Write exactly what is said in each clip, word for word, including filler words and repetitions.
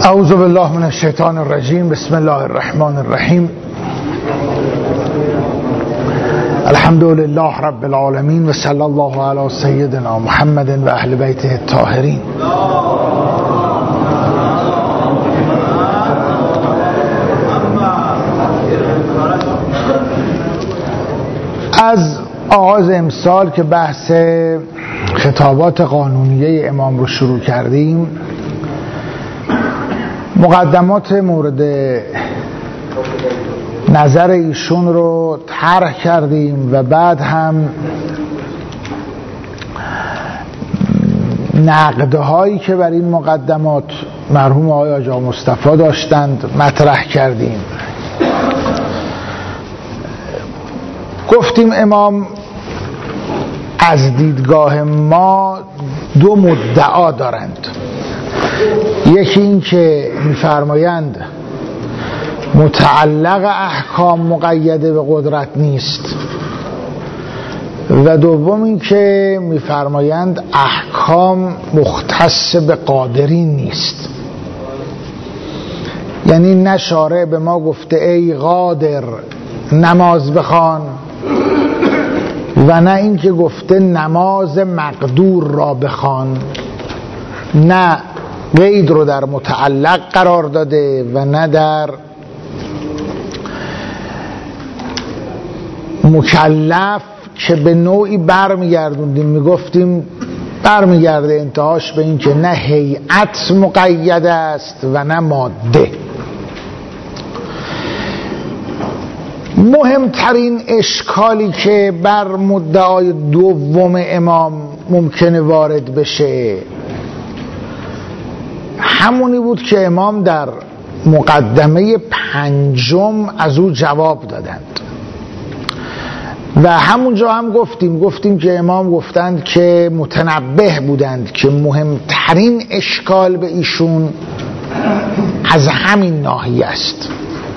اعوذ بالله من الشیطان الرجیم. بسم الله الرحمن الرحیم. الحمد لله رب العالمین و صلی الله علی سیدنا محمد و اهل بیته الطاهرین. از آغاز امسال که بحث خطابات قانونیه امام رو شروع کردیم، مقدمات مورد نظر ایشون رو طرح کردیم و بعد هم نقدهایی که بر این مقدمات مرحوم آقای آقا مصطفی داشتند مطرح کردیم. گفتیم امام از دیدگاه ما دو مدعا دارند. یکی این که می‌فرمایند متعلق احکام مقید به قدرت نیست و دوم این که می‌فرمایند احکام مختص به قادرین نیست. یعنی نه شارع به ما گفته ای قادر نماز بخوان و نه این که گفته نماز مقدور را بخوان، نه قید رو در متعلق قرار داده و نه در مکلف که به نوعی برمیگردوندیم، میگفتیم برمیگرده انتهاش به این که نه هیئت مقید است و نه ماده. مهمترین اشکالی که بر مدعای دوم امام ممکنه وارد بشه همونی بود که امام در مقدمه پنجم از او جواب دادند و همونجا هم گفتیم گفتیم که امام گفتند که متنبه بودند که مهمترین اشکال به ایشون از همین ناحیه است.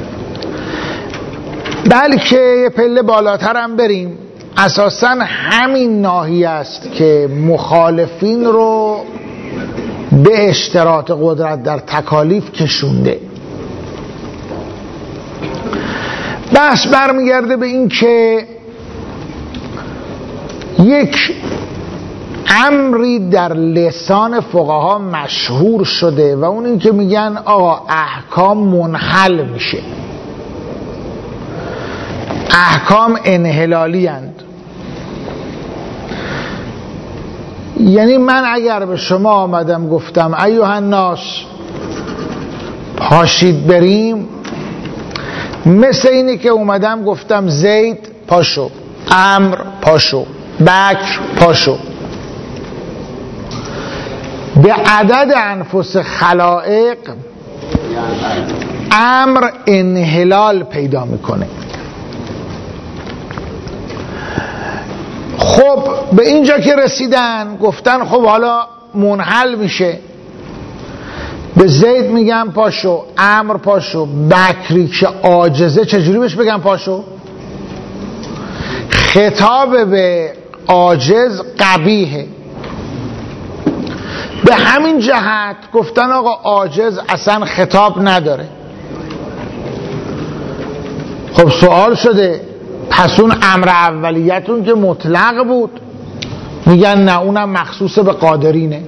بلکه یه پله بالاتر هم بریم، اساساً همین ناحیه است که مخالفین رو به اشتراط قدرت در تکالیف کشونده. بحث برمیگرده به این که یک امری در لسان فقها مشهور شده و اون این که میگن آقا احکام منحل میشه، احکام انحلالی اند. یعنی من اگر به شما آمدم گفتم ایها الناس پاشید بریم، مثل اینه که اومدم گفتم زید پاشو، عمرو پاشو، بکر پاشو. به عدد انفس خلائق امر انحلال پیدا میکنه. خب به اینجا که رسیدن گفتن خب حالا منحل میشه، به زید میگم پاشو، عمرو پاشو، بکری که عاجزه چجوری بهش بگم پاشو؟ خطاب به عاجز قبیحه. به همین جهت گفتن آقا عاجز اصلا خطاب نداره. خب سوال شده پس اون امر اولیتون که مطلق بود، میگن نه اونم مخصوص به قادرینه.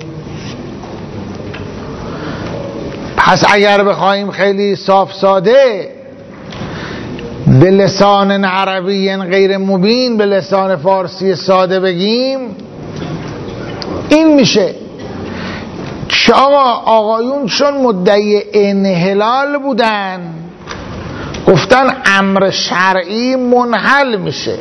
پس اگر بخوایم خیلی صاف ساده به لسان عربی غیر مبین به لسان فارسی ساده بگیم، این میشه که آقا آقایون چون مدعی انحلال بودن گفتن امر شرعی منحل میشه.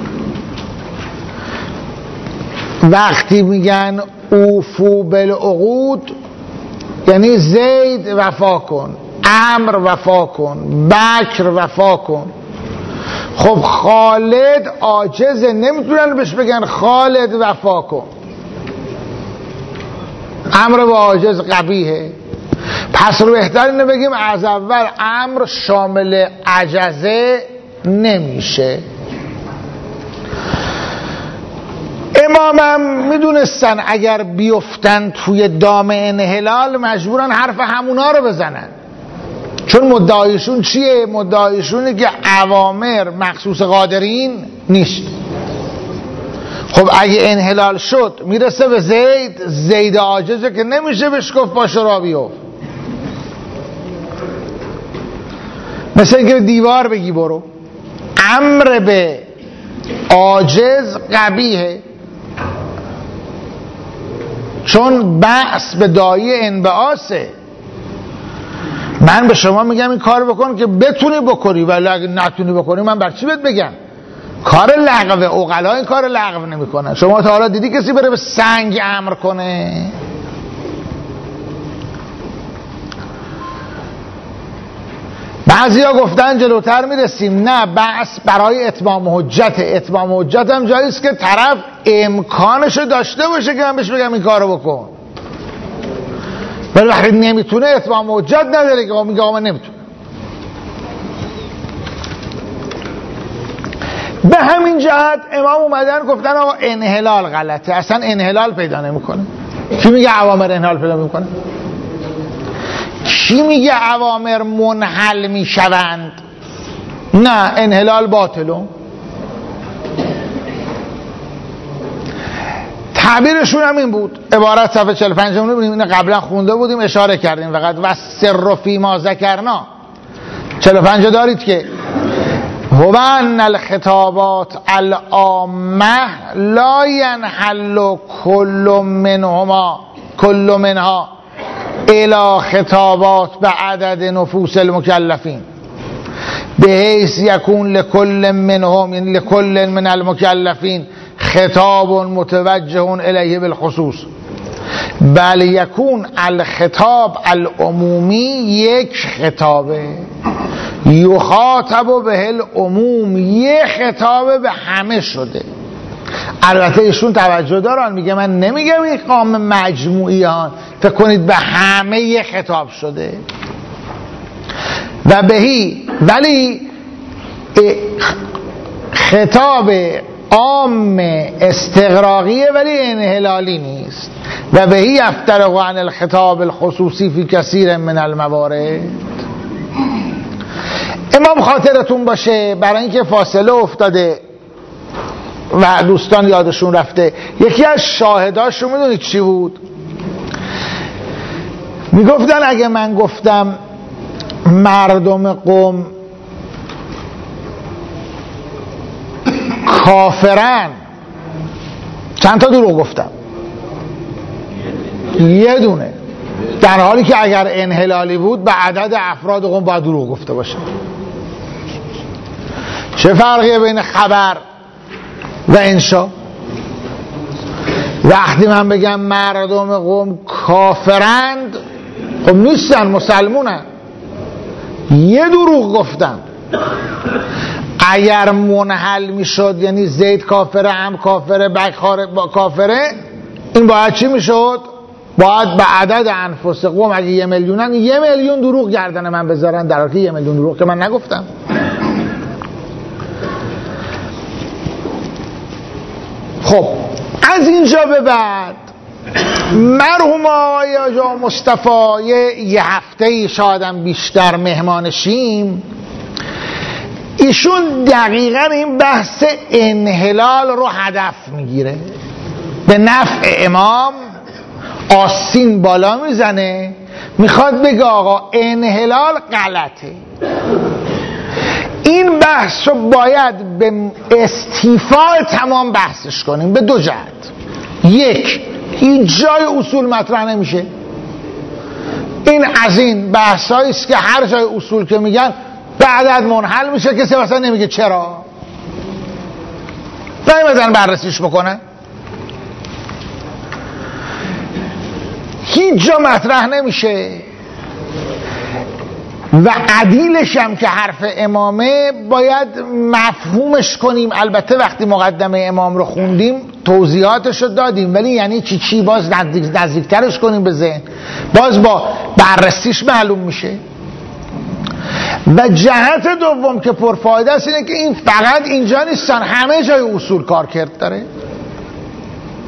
وقتی میگن اوفو بالعقود یعنی زید وفا کن، عمرو وفا کن، بکر وفا کن. خب خالد عاجزه، نمیتونن بهش بگن خالد وفا کن. امر با عاجز قبیحه. پس رو بهتر اینو بگیم از اول امر شامل عجزه نمیشه. امام امام هم میدونستن اگر بیفتن توی دام انحلال مجبورن حرف همونا رو بزنن، چون مدعایشون چیه؟ مدعایشونه که اوامر مخصوص قادرین نیست. خب اگه انحلال شد میرسه به زید، زید عاجزه که نمیشه بهش گفت باشه را بیفت. مثل اینکه دیوار بگی برو. امر به عاجز قبیحه، چون بحث به دایه انبعاثه. من به شما میگم این کار بکن که بتونی بکنی، ولی اگه نتونی بکنی من بر چی بهت بگم؟ کار لغوه. عقلا این کار لغو نمیکنن. شما تا حالا دیدی کسی بره به سنگ امر کنه؟ بعضی ها گفتن جلوتر میرسیم نه، بحث برای اتمام حجت. اتمام حجت هم جاییست که طرف امکانشو داشته باشه که من بهش بگم این کارو بکن، ولی وقتی نمیتونه اتمام حجت نداره که میگه آقا من نمیتونه. به همین جهت امام اومدن گفتن آقا انحلال غلطه، اصلا انحلال پیدا نمیکنه. کی میگه اوامر انحلال پیدا میکنه؟ کی میگه اوامر منحل میشوند؟ نه، انحلال باطلو. تعبیرشون هم این بود. عبارت صفحه چهل و پنج اینو قبلا خونده بودیم، اشاره کردیم فقط. و سر فی ما ذکرنا چهل و پنج دارید که هو ان الخطابات العامه لا ينحل كل منهما كل منها الى خطابات به عدد نفوس المکلفین بحیث یکون لكل منهم، یعنی لكل من المکلفین خطاب متوجه الیه بالخصوص، بل یکون الخطاب العمومی یک خطابه یخاطب به العموم، یک خطاب به همه شده. البته ایشون توجه دارن، میگه من نمیگم این قام مجموعیان فکر کنید به همه یک خطاب شده و بهی، ولی خطاب عام استغراقیه ولی انحلالی نیست. و بهی یفترق عن الخطاب الخصوصی فی کثیر من الموارد. امام خاطرتون باشه برای اینکه فاصله افتاده و دوستان یادشون رفته، یکی از شاهداش رو میدونید چی بود؟ میگفتن اگه من گفتم مردم قوم کافرن، چند تا دروغ گفتم؟ یه دونه. در حالی که اگر انحلالی بود به عدد افراد قوم باید دروغ گفته باشه. چه فرقیه بین خبر و انشا؟ وقتی من بگم مردم قوم کافرند، خب نیستن، مسلمونن، یه دروغ گفتم. اگر منحل میشد، یعنی زید کافره، هم کافره، بک کافره، این باید چی میشد؟ باید به عدد انفس قوم، اگه یه میلیونن، یه میلیون دروغ گردن من بذارن، در حالی که یه میلیون دروغ که من نگفتم. خب از اینجا به بعد مرحوم آقای آجا مصطفی یه هفته شادم بیشتر مهمانشیم، ایشون دقیقا این بحث انحلال رو هدف میگیره، به نفع امام آستین بالا میزنه، میخواد بگه آقا انحلال غلطه. این بحث رو باید به استیفای تمام بحثش کنیم به دو جهت. یک، هیچ جای اصول مطرح نمیشه. این از این بحثایی است که هر جای اصول که میگن به عدد منحل میشه، کسی مثلا نمیگه چرا، نمیدن بررسیش بکنه. هیچ جا مطرح نمیشه و عدیلش هم که حرف امامه باید مفهومش کنیم. البته وقتی مقدمه امام رو خوندیم توضیحاتش رو دادیم، ولی یعنی چی چی باز نزدیک نزدیکترش کنیم به ذهن، باز با بررسیش معلوم میشه. و جهت دوم که پرفایده است اینه که این فقط اینجا نیستن، همه جای اصول کار کرد داره.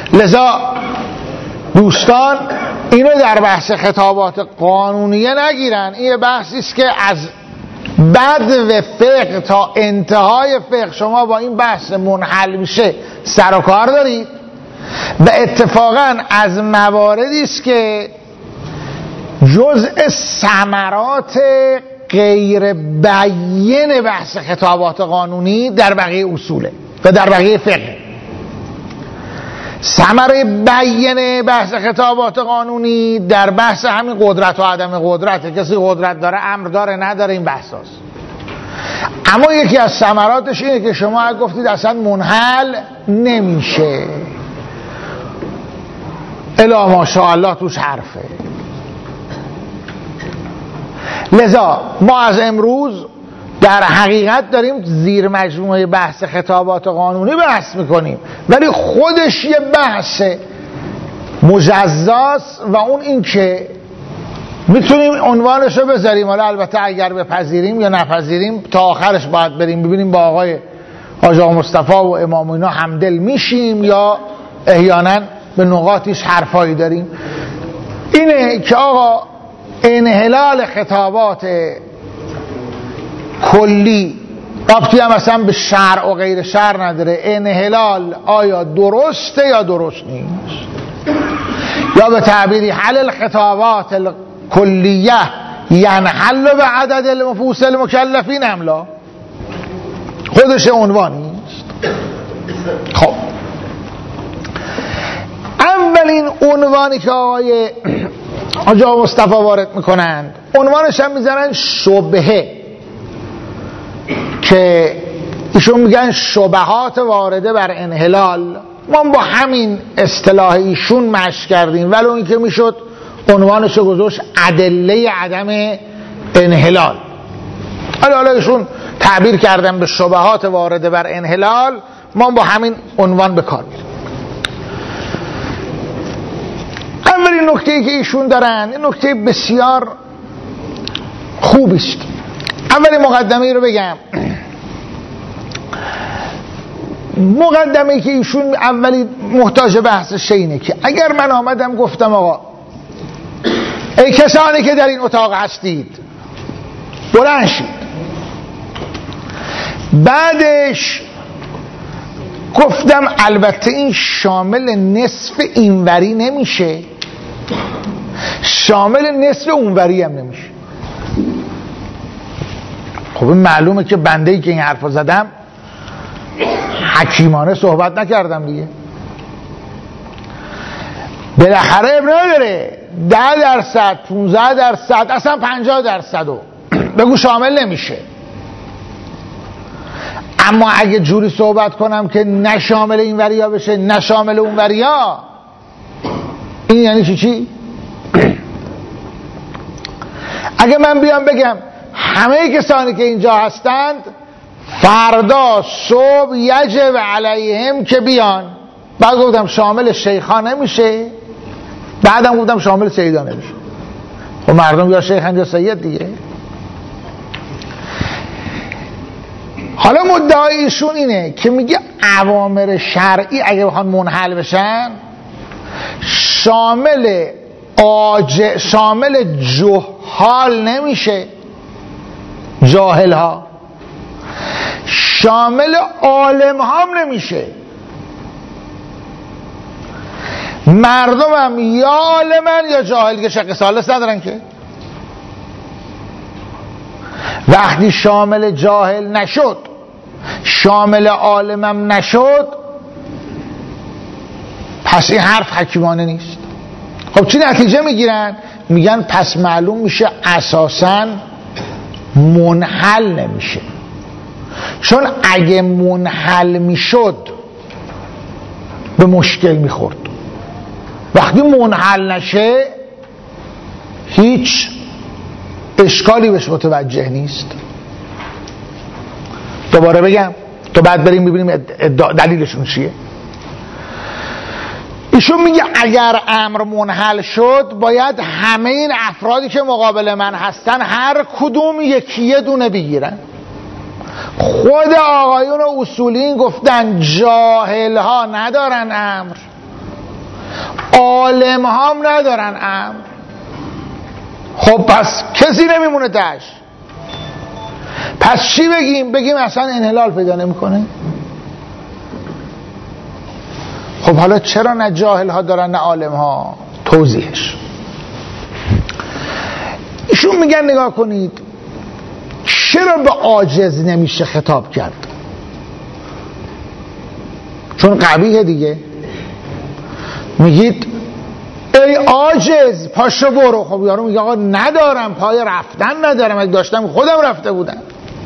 لذا دوستان اینو در بحث خطابات قانونیه نگیرن. این بحثی است که از بدو فقه تا انتهای فقه شما با این بحث منحل میشه سر و کار دارید و اتفاقا از مواردی است که جزء ثمرات غیر بیان بحث خطابات قانونی در بقیه اصوله و در بقیه فقه. ثمره بیان بحث خطابات قانونی در بحث همین قدرت و عدم قدرت، کسی قدرت داره امر داره نداره، این بحث هست. اما یکی از ثمراتش اینه که شما گفتید اصلا منحل نمیشه، الا ماشاءالله توش حرفه. لذا ما از امروز در حقیقت داریم زیر مجموعه بحث خطابات قانونی بحث میکنیم، ولی خودش یه بحث مجزاست و اون این که میتونیم عنوانشو بذاریم، حالا البته اگر بپذیریم یا نپذیریم تا آخرش باید بریم ببینیم با آقای حاج آقا مصطفی و امام اینا همدل میشیم یا احیانا به نقاطیش حرفایی داریم. اینه که آقا انحلال خطابات کلی ربطی هم مثلا به شرع و غیر شرع نداره. انحلال آیا درسته یا درست نیست، یا به تعبیری حل الخطابات الکلیه ینحل به عدد المفوس المکلفین املا، خودش عنوان نیست. خب اولین عنوانی که آقای حاج آقا مصطفی وارد میکنند عنوانش هم میزنن شبهه، که ایشون میگن شبهات وارده بر انحلال. ما با همین اصطلاح ایشون مشق کردیم، ولو این که میشد عنوانش گذاشت ادله عدم انحلال. حالا حالا ایشون تعبیر کردن به شبهات وارده بر انحلال، ما با همین عنوان به کار میریم. اولین نکته‌ای که ایشون دارن این نکته بسیار خوبی است. اولی مقدمه رو بگم. مقدمه که ایشون اولی محتاج بحثش اینه که اگر من آمدم گفتم آقا ای کسانی که در این اتاق هستید بلند شید، بعدش گفتم البته این شامل نصف اینوری نمیشه، شامل نصف اونوری هم نمیشه. خب این معلومه که بنده‌ای که این حرفو زدم حکیمانه صحبت نکردم دیگه. بالاخره اب نداره ده درصد پونزده درصد اصلا پنجاه درصد رو بگو شامل نمیشه. اما اگه جوری صحبت کنم که نه شامل این وریا بشه نه شامل اون وریا، این یعنی چی چی؟ اگه من بیام بگم همه کسانی که اینجا هستند فردا صبح یجب علیهم که بیان، بعد گفتم شامل شیخان نمیشه، بعدم گفتم شامل سیدان نمیشه. خب مردم یا شیخان یا سید دیگه. حالا مدعای ایشون اینه که میگه اوامر شرعی اگه بخوان منحل بشن شامل آج... شامل جهال نمیشه، جاهل ها، شامل عالم هم نمیشه. مردم هم یا عالمن یا جاهل که شق ثالث ندارن که. وقتی شامل جاهل نشد شامل عالمم نشد، پس این حرف حکیمانه نیست. خب چی نتیجه میگیرن؟ میگن پس معلوم میشه اساساً منحل نمیشه، چون اگه منحل میشد به مشکل میخورد. وقتی منحل نشه هیچ اشکالی بهش متوجه نیست. دوباره بگم تو بعد بریم ببینیم دلیلشون چیه. ایشون میگه اگر امر منحل شد باید همه این افرادی که مقابل من هستن هر کدوم یکی یه دونه بگیرن. خود آقایون اصولین گفتن جاهل ها ندارن امر، عالم ها هم ندارن امر، خب پس کسی نمیمونه تش. پس چی بگیم؟ بگیم اصلا انحلال پیدا نمیکنه؟ خب حالا چرا نه جاهل ها دارن نه عالم ها؟ توضیحش ایشون میگن نگاه کنید چرا به عاجز نمیشه خطاب کرد؟ چون قبیحه دیگه. میگید ای عاجز پاشو برو. خب یارو میگه آقا ندارم، پای رفتن ندارم، اگه داشتم خودم رفته بودم.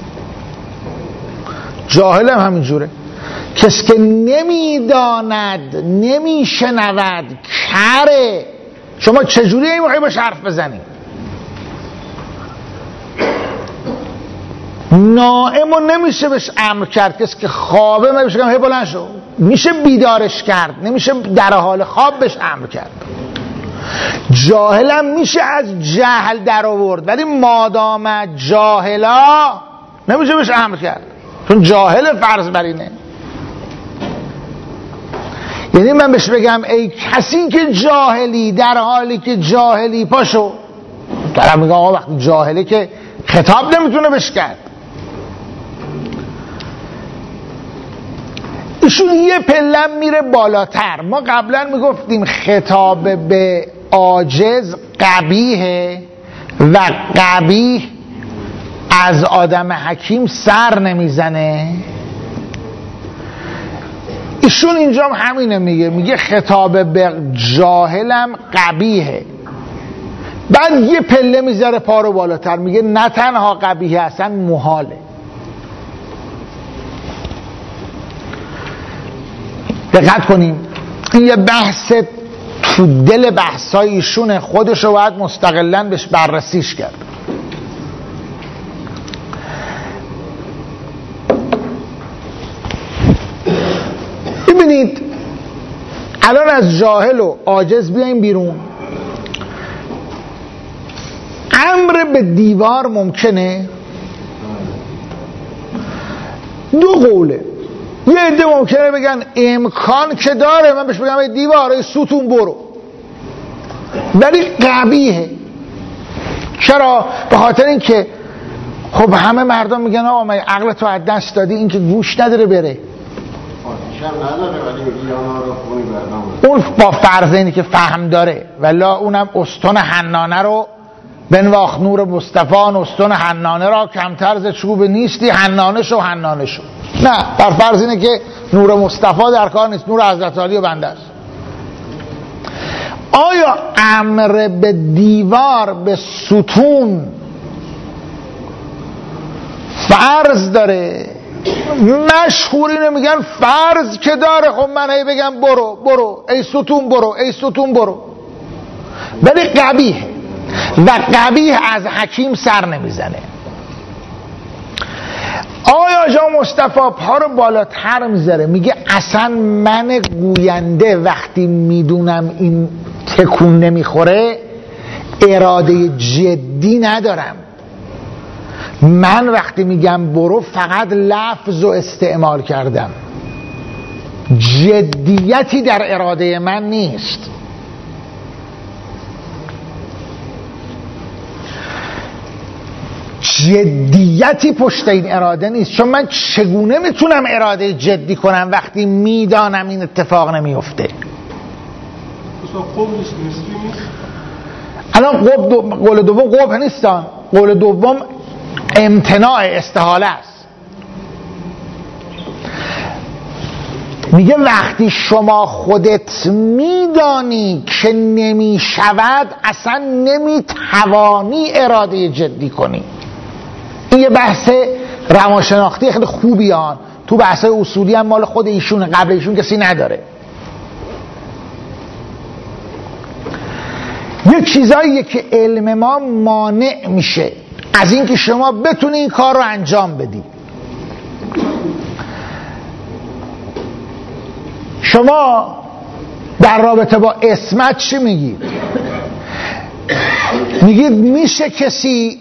جاهلم همینجوره، کسی که نمیداند نمیشنود کره. شما چجوری این موقعی باش حرف بزنید؟ نائمو نمیشه بهش امر کرد، کسی که خوابه نمیشه که هی بلند شو. میشه بیدارش کرد، نمیشه در حال خواب بهش امر کرد. جاهلم میشه از جهل در آورد، ولی مادام جاهلا نمیشه بهش امر کرد، چون جاهل فرض بر اینه. یعنی من بهش بگم ای کسی که جاهلی، در حالی که جاهلی پاشو. دارم میگم آقا وقتی جاهله که خطاب نمیتونه بهش کرد. ایشون یه پلم میره بالاتر. ما قبلا میگفتیم خطاب به عاجز قبیحه و قبیح از آدم حکیم سر نمیزنه. ایشون اینجا هم همینه میگه، میگه خطاب به جاهلم قبیحه. بعد یه پله میذاره پا رو بالاتر، میگه نه تنها قبیحه، اصلا محاله. دقت کنیم این یه بحث تو دل بحثای ایشونه، خودش رو باید مستقلاً بهش بررسیش کرد. ببینید الان از جاهل و عاجز بیایم بیرون. امر به دیوار ممکنه؟ دو قوله. یه عده ممکنه بگن امکان که داره، من بهش بگم ای دیوار ای ستون برو، ولی قبیحه. چرا؟ به خاطر اینکه خب همه مردم میگن آقا من عقل تو از دست دادی، این که گوش نداره بره. اون با فرض اینی که فهم داره، ولی اونم استون حنانه رو بنواخت نور مصطفی، استون حنانه را کمتر ز چوب نیستی، حنانه شو حنانه شو. نه، بر فرض اینه که نور مصطفی در کار نیست، نور حضرت علی و بنده است. آیا امر به دیوار به ستون فرض داره؟ مشهور اینو میگن فرض که داره. خب من هی بگم برو برو ای ستون برو ای ستون برو، ولی قبیح و قبیح از حکیم سر نمیزنه. آیا جا مصطفی پا رو بالاتر میذاره، میگه اصلا من گوینده وقتی میدونم این تکون نمیخوره اراده جدی ندارم، من وقتی میگم برو فقط لفظ رو استعمال کردم، جدیتی در اراده من نیست. جدیتی پشت این اراده نیست، چون من چگونه میتونم اراده جدی کنم وقتی میدانم این اتفاق نمیفته؟ الان قول دوم قبح نیستان، قول دوم امتناع استحاله است. میگه وقتی شما خودت میدانی که نمیشود اصلا نمیتوانی اراده جدی کنی. این یه بحث روانشناختی خیلی خوبی آن تو بحث اصولی هم مال خود ایشون، قبل ایشون کسی نداره. یه چیزاییه که علم ما مانع میشه از اینکه شما بتونی این کار رو انجام بدی. شما در رابطه با عصمت چی میگید؟ میگید میشه کسی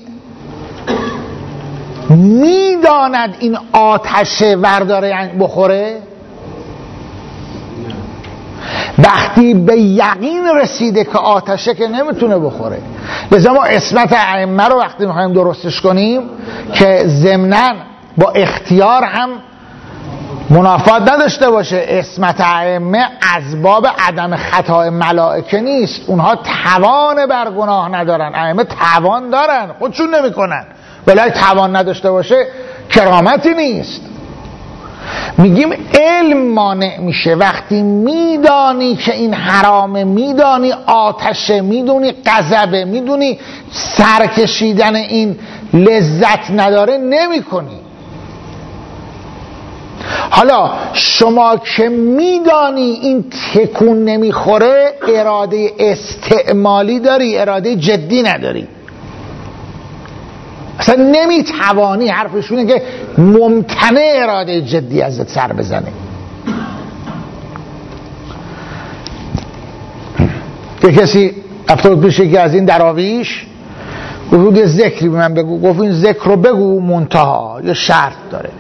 میداند این آتشه ورداره بخوره؟ وقتی به یقین رسیده که آتشه که نمیتونه بخوره. لذا ما اسمت ائمه رو وقتی میخوایم درستش کنیم که ضمناً با اختیار هم منافات نداشته باشه، اسمت ائمه از باب عدم خطای ملائکه نیست، اونها توان بر گناه ندارن، ائمه توان دارن خودشون نمیکنن، ولی توان نداشته باشه کرامتی نیست. میگیم علم مانع میشه وقتی میدانی که این حرامه، میدانی آتشه، میدونی غضبه، میدونی سرکشیدن این لذت نداره نمیکنی. حالا شما که میدانی این تکون نمیخوره اراده استعمالی داری، اراده جدی نداری، اصلا نمیتوانی. حرفشونه که ممتنع اراده جدی ازت سر بزنه. یه کسی افتاد پیش یکی از این دراویش گفت یه ذکری به من بگو، گفت این ذکر رو بگو منتها یه شرط داره،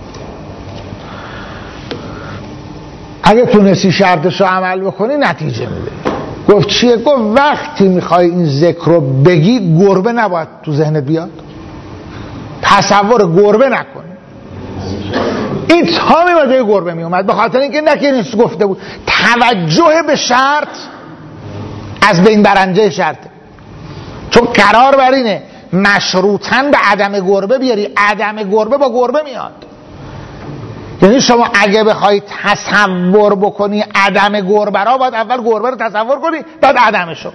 اگه تونستی شرطش رو عمل بکنی نتیجه میده. گفت چیه؟ گفت وقتی میخوای این ذکر رو بگی گربه نباید تو ذهنت بیاد، تصور گربه نکن. این تا میمده گربه میومد به خاطر اینکه نکنیست گفته بود توجه به شرط از بین برنده شرطه، چون قرار بر اینه مشروطاً به عدم گربه بیاری، عدم گربه با گربه میاد. یعنی شما اگه بخوای تصور بکنی عدم گربه را، باید اول گربه رو تصور کنی بعد عدمشو.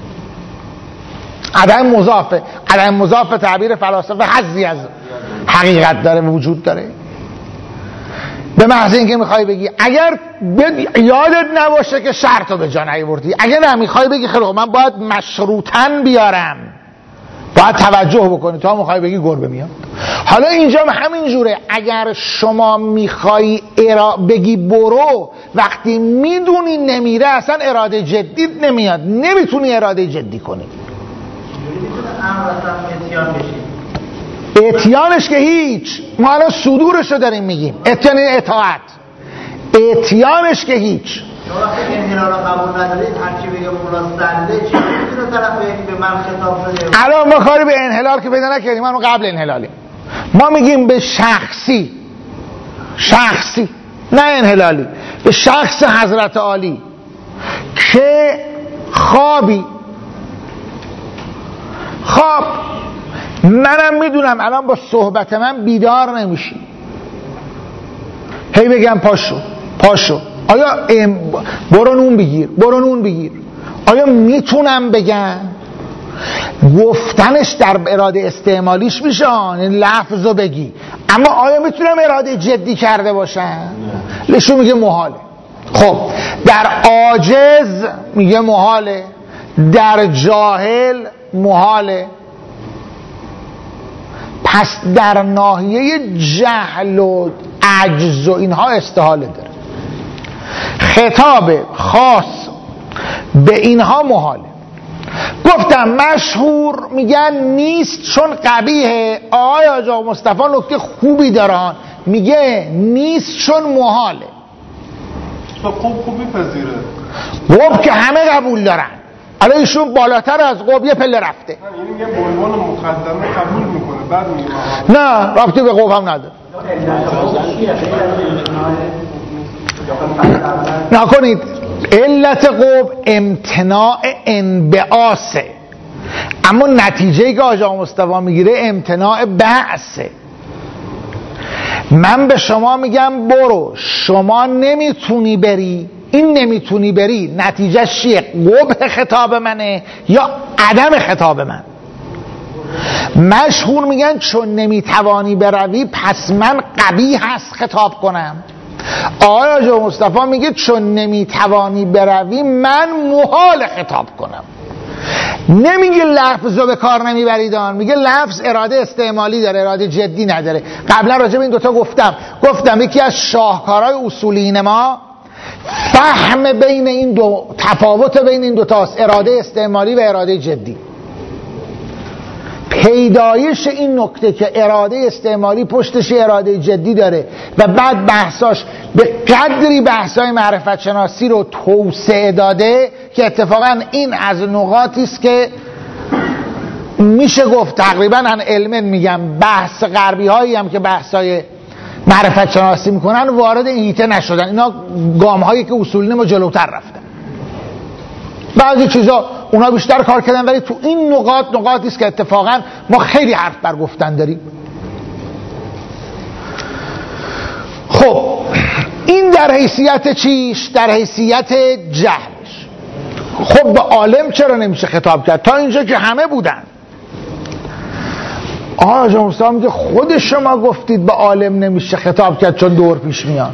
عدم مضافه، عدم مضافه تعبیر فلاسفه حظی از حقیقت داره و وجود داره. به محض اینکه میخوای بگی اگر یادت نباشه که شرطو به جا نیاوردی، اگر نه میخوای بگی خیلی من باید مشروطاً بیارم، باید توجه بکنی تا میخوای بگی گربه میاد. حالا اینجا همین جوره، اگر شما میخوای ارا... بگی برو وقتی میدونی نمیره، اصلا اراده جدی نمیاد، نمیتونی اراده جدی کنی. اتیانش که هیچ، ما الان صدورش رو داریم میگیم، اتیان این اطاعت، اتیانش که هیچ. وقتی انحلال رو قبول ندارید هرچی بگه مولا سنده چی میتونه طرف به من خطاب بده؟ الان ما کاری به انحلال که پیدا نکردیم، ما قبل انحلالی ما میگیم به شخصی، شخصی نه انحلالی، به شخص حضرت عالی که خوابی خواب، منم میدونم الان با صحبت من بیدار نمیشی، هی بگم پاشو پاشو، آیا برو نون بگیر برو نون بگیر، آیا میتونم بگم؟ گفتنش در اراده استعمالیش میشه، این لفظو بگی، اما آیا میتونم اراده جدی کرده باشم؟ لشو میگه محاله. خب در عاجز میگه محاله، در جاهل محاله. پس در ناحیه جهل و عجز و اینها استحاله داره. خطاب خاص به اینها محاله. گفتم مشهور میگن نیست چون قبیحه. آقای آقا مصطفی نکته خوبی دارن، میگه نیست چون محاله. تو خوب خوبی پذیره. قب که همه قبول دارن، الان ایشون بالاتر از قب یه پله رفته. این میگه به عنوان مقدمه قبول میکنه، بعد میگه نه رابطه به قب هم نداره. نکنید علت قب امتناع انبعاثه، اما نتیجه که آقا مصطفی میگیره امتناع بعثه. من به شما میگم برو، شما نمیتونی بری، این نمیتونی بری نتیجه چیه؟ قبح خطاب منه یا عدم خطاب من؟ مشهور میگن چون نمیتوانی بروی پس من قبیح هست خطاب کنم. آقای آقا مصطفی میگه چون نمیتوانی بروی من محال خطاب کنم. نمیگه لفظ رو به کار نمیبریدان، میگه لفظ اراده استعمالی داره، اراده جدی نداره. قبلا راجع به این دوتا گفتم گفتم یکی از شاهکارهای اصولین ما فهم بین این دو، تفاوت بین این دوتاست، اراده استعمالی و اراده جدی. پیدایش این نکته که اراده استعمالی پشتش اراده جدی داره و بعد بحثاش به قدری بحثای معرفت شناسی رو توسعه داده که اتفاقا این از نقاطی است که میشه گفت تقریبا ان علم میگم بحث غربی هایی هم که بحثای معرفت شناسی میکنن وارد این هیته نشدن. اینا گام هایی که اصولی ما جلوتر رفتن. بعضی چیزا اونا بیشتر کار کردن، ولی تو این نقاط نقاطی است که اتفاقا ما خیلی حرف بر گفتن داریم. خب این در حیثیت چیش؟ در حیثیت جهلش. خب به عالم چرا نمیشه خطاب کرد؟ تا اینجا که همه بودن. آقا جمهوری میگه خود شما گفتید به عالم نمیشه خطاب کرد چون دور پیش میاد.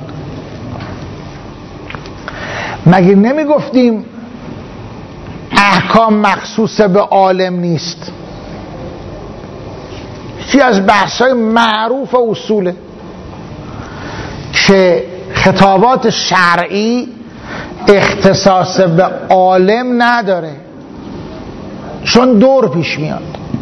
مگه نمیگفتیم احکام مخصوص به عالم نیست؟ یکی از بحث‌های معروف و اصوله که خطابات شرعی اختصاص به عالم نداره چون دور پیش میاد.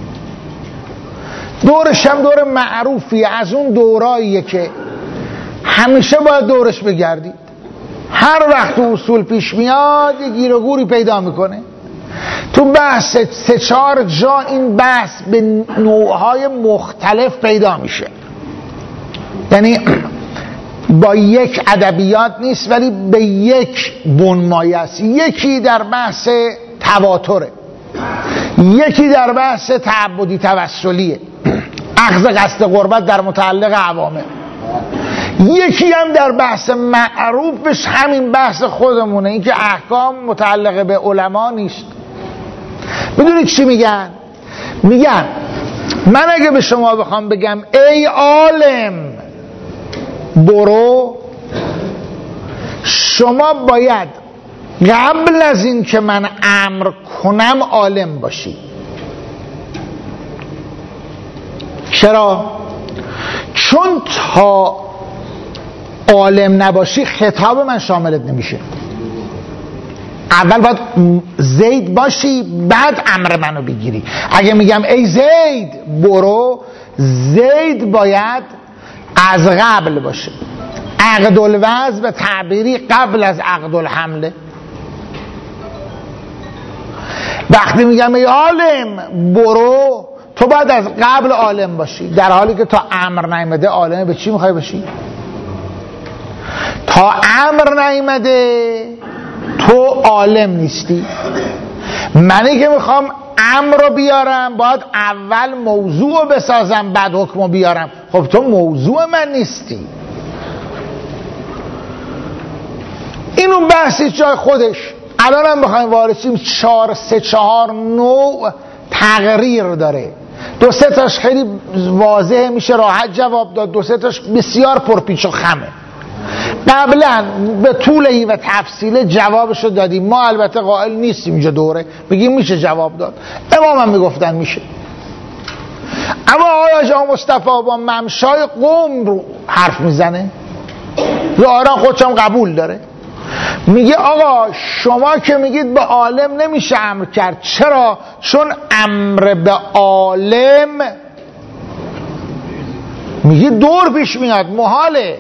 دورش هم دور معروفیه، از اون دوراییه که همیشه باید دورش بگردید. هر وقت اصول پیش میاد یه گیر و گوری پیدا میکنه. تو بحث سه چهار جا این بحث به نوعهای مختلف پیدا میشه، یعنی با یک ادبیات نیست ولی به یک بنمایه است. یکی در بحث تواتره، یکی در بحث تعبدی توسلیه، اخذ قصد قربت در متعلق عوامل، یکی هم در بحث معروفش همین بحث خودمونه، این که احکام متعلق به علما نیست. میدونید چی میگن؟ میگن من اگه به شما بخوام بگم ای عالم برو، شما باید قبل از این که من امر کنم عالم باشی. چرا؟ چون تا عالم نباشی خطاب من شاملت نمیشه. اول باید زید باشی بعد امر منو بگیری. اگه میگم ای زید برو، زید باید از قبل باشه. عقد الوضع به تعبیری قبل از عقد الحمله. وقتی میگم ای عالم برو، تو باید از قبل عالم باشی، در حالی که تا امر نیامده عالم به چی میخوای باشی؟ تا امر نیامده تو عالم نیستی. منی که میخوام امر رو بیارم باید اول موضوع رو بسازم بعد حکم رو بیارم. خب تو موضوع من نیستی. این اون بحثی جای خودش. الان هم بخوایم وارسیم چهار سه چهار نوع تقریر داره. دو سه تاش خیلی واضح میشه راحت جواب داد، دو سه تاش بسیار پرپیچ و خمه. قبلا به طول و تفصیل جوابشو دادیم. ما البته قائل نیستیم اینجا دوره بگیم میشه جواب داد. امام هم میگفتن میشه. اما آقای جان مصطفی با ممشای قوم رو حرف میزنه، ظاهرا خودشم قبول داره. میگه آقا شما که میگید به عالم نمیشه امر کرد. چرا؟ چون امر به عالم میگه دور پیش میاد، محاله.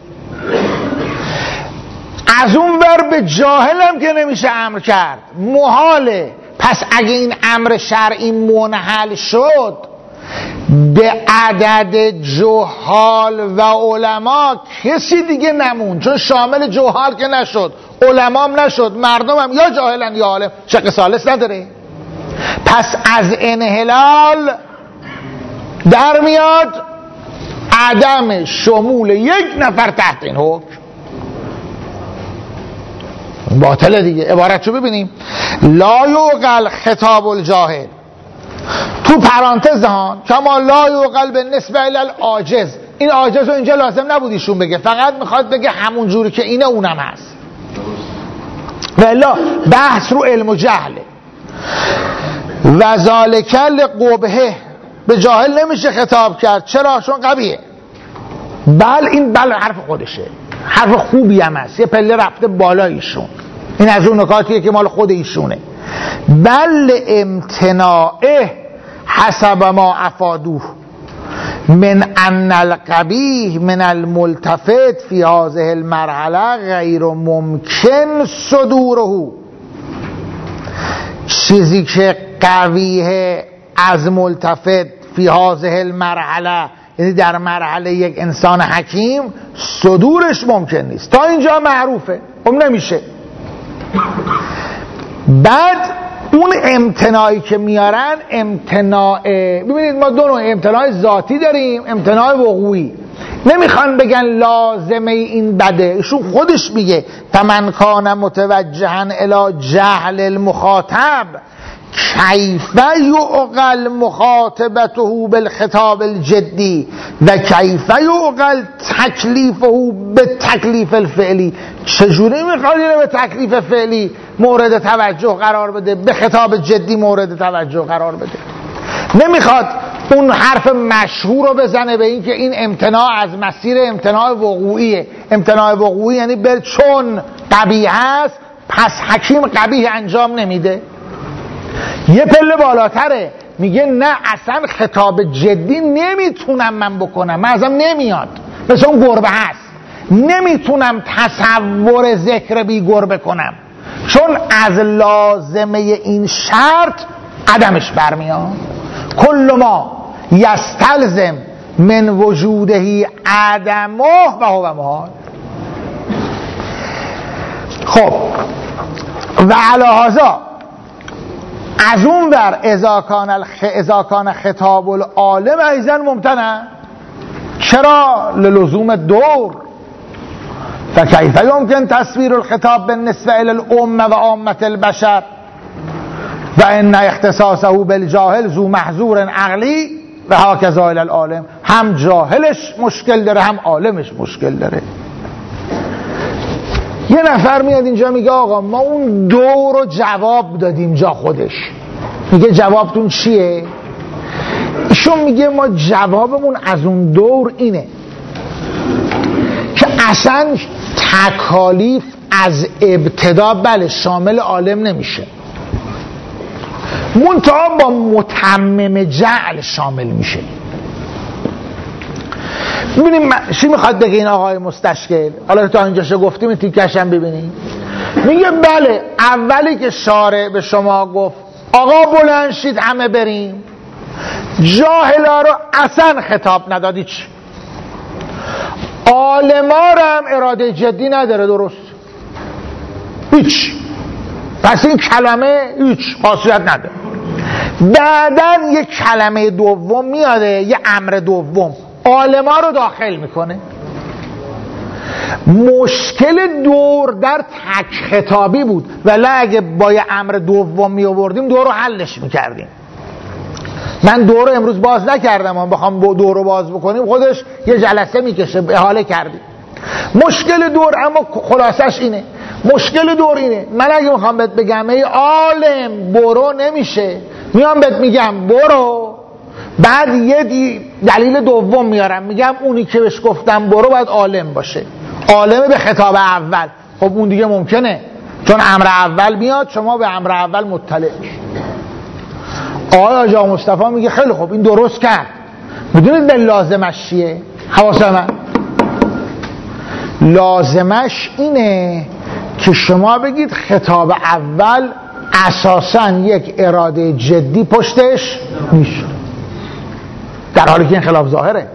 از اون ور به جاهل هم که نمیشه امر کرد، محاله. پس اگه این امر شرعی منحل شد به عدد جهال و علما کسی دیگه نمون، چون شامل جهال که نشد، علمام نشد، مردم هم یا جاهلن یا عالم، شق ثالث نداره. پس از انحلال در میاد عدم شمول یک نفر تحت این حکم. باطله دیگه. عبارتشو ببینیم. لا یوقل خطاب الجاهل، تو پرانتز ها، کما لا یوقل به نسبه العاجز. این عاجز رو اینجا لازم نبود ایشون بگه، فقط میخواد بگه همون جوری که اینه اونم هست. والا بحث رو علم و جهله. و ذالک لقبحه، به جاهل نمیشه خطاب کرد. چرا؟ چون قبیه. بل این بل حرف خودشه، حرف خوبی هم هست، یه پله رفته بالا ایشون. این از اون نکاتیه که مال خود ایشونه. بل امتناعه حسب ما افادوه من ان القبیح من الملتفت فی هذه المرحله غیر ممکن صدوره. چیزی که قبیحه از ملتفت فی هذه المرحله، یعنی در مرحله یک انسان حکیم، صدورش ممکن نیست. تا اینجا معروفه، خب نمیشه. بعد اون امتناعی که میارن امتناع، ببینید ما دو نوع امتناع ذاتی داریم، امتناع وقوعی. نمیخوان بگن لازمه این بده، ایشون خودش میگه فمن کان متوجها الی جهل المخاطب کیف یعقل مخاطبته بالخطاب الجدی و کیف یعقل تکلیفه به تکلیف الفعلی. چجوری میخواد اینو به تکلیف فعلی مورد توجه قرار بده، به خطاب جدی مورد توجه قرار بده؟ نمیخواد اون حرف مشهور رو بزنه به این که این امتناع از مسیر امتناع وقوعیه. امتناع وقوعی یعنی بل چون قبیح هست پس حکیم قبیح انجام نمیده. یه پله بالاتره، میگه نه اصلا خطاب جدی نمیتونم من بکنم، من ازم نمیاد، مثل اون گربه هست، نمیتونم تصور ذکر بی گربه کنم، چون از لازمه این شرط عدمش برمیاد. کل ما یستلزم من وجوده عدمه و هو محال. خب و علی هذا از اون ور اذا کان الخ... اذا کان خطاب العالم ایضا ممتنع. چرا؟ للزوم دور. فکیف یمکن تصویر الخطاب بالنسبه الى الامه و عامه البشر و ان اختصاصه بالجاهل ذو محظور عقلی و هكذا الى العالم. هم جاهلش مشکل داره هم عالمش مشکل داره. یه نفر میاد اینجا میگه آقا ما اون دور رو جواب دادیم جا خودش. میگه جوابتون چیه؟ ایشون میگه ما جوابمون از اون دور اینه که اصلا تکالیف از ابتدا بله شامل عالم نمیشه، منتها با متمم جعل شامل میشه. ببینیم چی میخواد بگه این آقای مستشکل. حالا تا اینجاشو گفتیم این تیکشم ببینیم. میگه بله اولی که شارع به شما گفت آقا بلند شید همه بریم، جاهلا رو اصلا خطاب ندادی، چی عالما رو هم اراده جدی نداره، درست هیچ، پس این کلمه هیچ خاصیت نداره. بعدن یک کلمه دوم میاده، یه امر دوم عالما رو داخل میکنه. مشکل دور در تک خطابی بود، ولی اگه با یه امر دوم می آوردیم دور رو حلش میکردیم. من دور رو امروز باز نکردم، من بخوام دور رو باز بکنیم خودش یه جلسه میکشه، احاله کردیم. مشکل دور اما خلاصش اینه، مشکل دور اینه من اگه میخوام بهت بگم ای عالم برو نمیشه، میام بهت میگم برو، بعد یه دلیل دوم میارم میگم اونی که بهش گفتم برو باید عالم باشه، عالم به خطاب اول. خب اون دیگه ممکنه چون امر اول میاد شما به امر اول مطلع میشید. آقای آجا مصطفی میگه خیلی خوب این درست کرد، بدونید به لازمش چیه؟ حواسه من لازمش اینه که شما بگید خطاب اول اساساً یک اراده جدی پشتش میشه، در حالی که این خلاف ظاهره.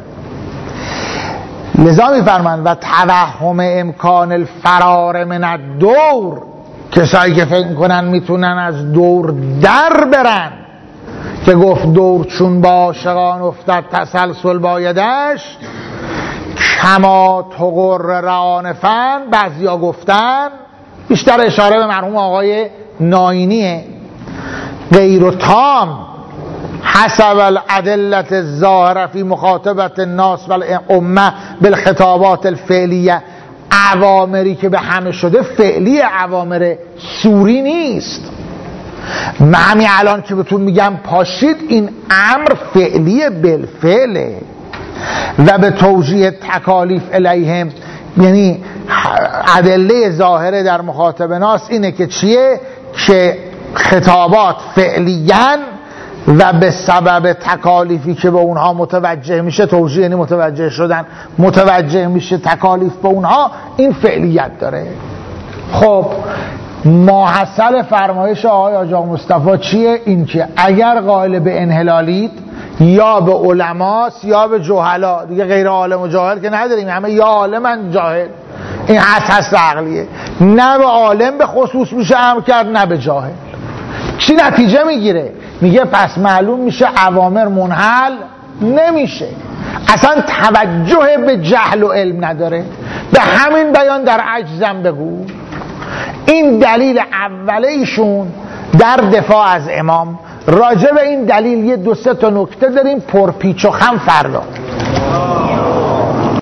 لذا میفرمند و توهم امکان الفرار من الدور، کسایی که فکر میکنن میتونن از دور در برن، که گفت دور چون با عاشقان افتد تسلسل بایدش کما تقر رعان فن. بعضیا گفتن، بیشتر اشاره به مرحوم آقای ناینیه، غیر و تام حسب الادله الظاهره فی مخاطبت الناس والامه بالخطابات الفعلیه. اوامری که به همه شده فعلی، اوامر سوری نیست. من همین الان که بهتون میگم پاشید، این امر فعلی بالفعله و به توجیه تکالیف الیهم، یعنی ادله ظاهره در مخاطب ناس اینه که چیه؟ که خطابات فعلیاً و به سبب تکالیفی که به اونها متوجه میشه، توجیه یعنی متوجه شدن، متوجه میشه تکالیف به اونها، این فعلیت داره. خب ماحصل فرمایش آقای حاجی مصطفی چیه؟ این که اگر قائل به انحلالید یا به علماست یا به جهلا، دیگه غیر عالم و جاهل که نداریم، همه یا عالمن جاهل، این هست هست عقلیه، نه به عالم به خصوص میشه امر کرد نه به جاهل. چی نتیجه میگیره؟ میگه پس معلوم میشه اوامر منحل نمیشه، اصلا توجه به جهل و علم نداره. به همین بیان در عجزم بگو. این دلیل اوله ایشون در دفاع از امام. راجع به این دلیل یه دو سه تا نکته داریم پرپیچ و خم فردا.